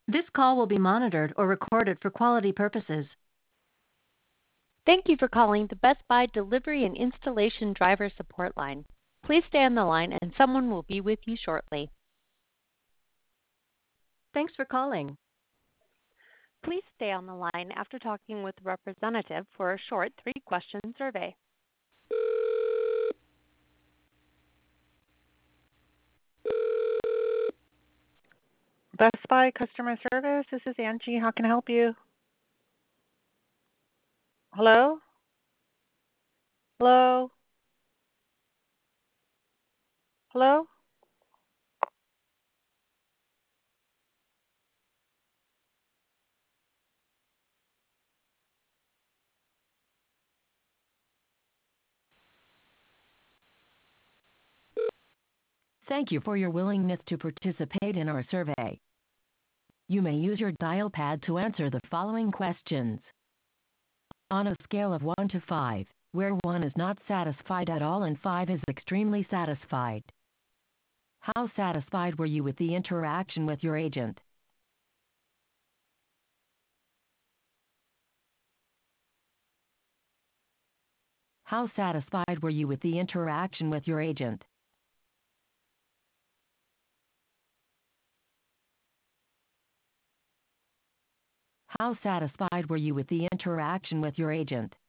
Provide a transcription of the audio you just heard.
This call will be monitored or recorded for quality purposes. Thank you for calling the Best Buy Delivery and Installation Driver Support Line. Please stay on the line and someone will be with you shortly. Thanks for calling. Please stay on the line after talking with a representative for a short 3-question survey. Best Buy customer service. This is Angie. How can I help you? Hello? Hello? Hello? Thank you for your willingness to participate in our survey. You may use your dial pad to answer the following questions. On a scale of 1 to 5, where 1 is not satisfied at all and 5 is extremely satisfied, how satisfied were you with the interaction with your agent? How satisfied were you with the interaction with your agent? How satisfied were you with the interaction with your agent?